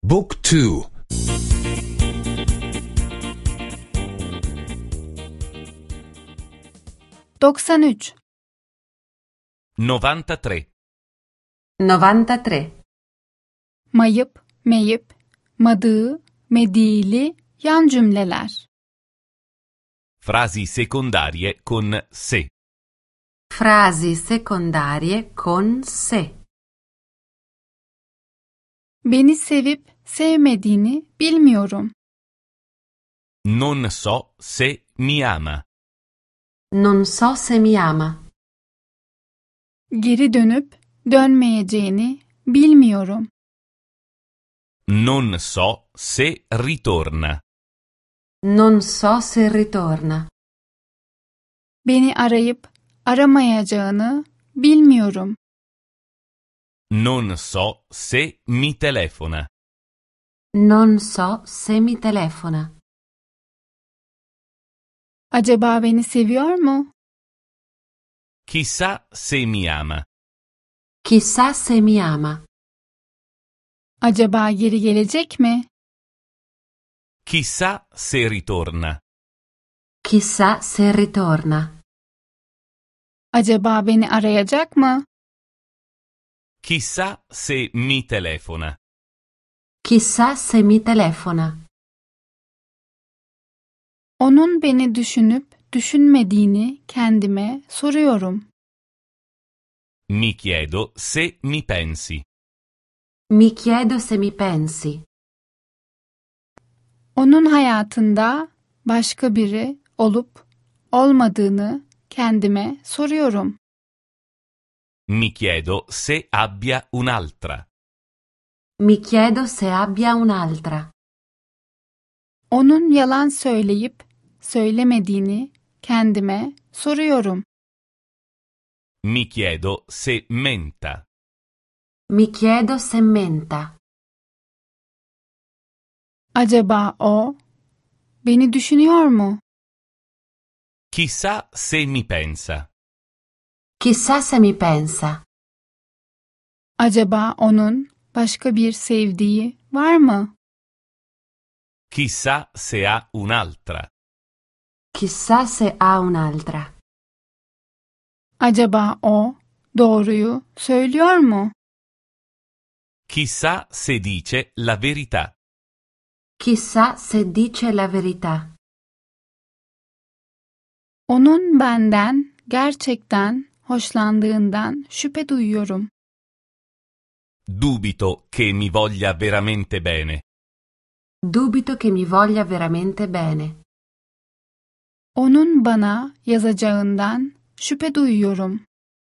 Book 2. 93. 93. 93. Mayıp, meyip, madığı, medili yan cümleler. Frasi secondarie con se. Frasi secondarie con se. Beni sevip sevmediğini bilmiyorum. Non so se mi ama. Non so se mi ama. Geri dönüp dönmeyeceğini bilmiyorum. Non so se ritorna. Non so se ritorna. Beni arayıp aramayacağını bilmiyorum. Non so se mi telefona. Non so se mi telefona. Acaba beni seviyor mu? Chissà se mi ama. Chissà se mi ama. Acaba geri gelecek mi? Chissà se ritorna. Chissà se ritorna. Acaba beni arayacak mı? Chissà se mi telefona. Chissà se mi telefona. Onun beni düşünüp düşünmediğini kendime soruyorum. Mi chiedo se mi pensi. Mi chiedo se mi pensi. Onun hayatında başka biri olup olmadığını kendime soruyorum. Mi chiedo se abbia un'altra. Mi chiedo se abbia un'altra. Onun yalan söyleyip söylemediğini kendime soruyorum. Mi chiedo se menta. Mi chiedo se menta. Acaba o beni düşünüyor mu? Chissà se mi pensa. Chissà se mi pensa. Acaba onun başka bir sevdiği var mı? Chissà se ha un'altra. Chissà se ha un'altra. Acaba o doğruyu söylüyor mu? Chissà se dice la verità. Chissà se dice la verità. Onun benden gerçekten hoşlandığından şüphe duyuyorum. Dubito che mi voglia veramente bene. Dubito che mi voglia veramente bene. Onun bana yazacağından şüphe duyuyorum.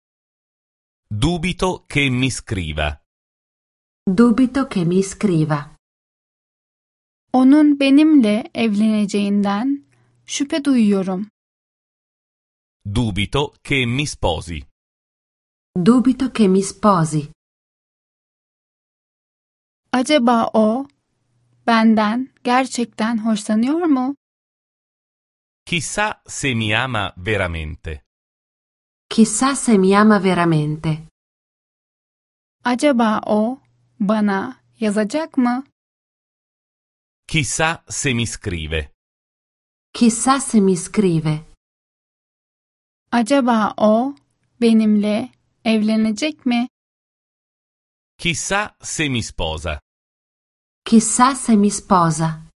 Dubito che mi scriva. Dubito che mi scriva. Onun benimle evleneceğinden şüphe duyuyorum. Dubito che mi sposi. Dubito che mi sposi. Acaba o benden gerçekten hoşlanıyor mu? Chissà se mi ama veramente. Chissà se mi ama veramente. Acaba o bana yazacak mı? Chissà se mi scrive. Chissà se mi scrive. Acaba o benimle evlenecek mi? Chissà se mi sposa. Chissà se mi sposa.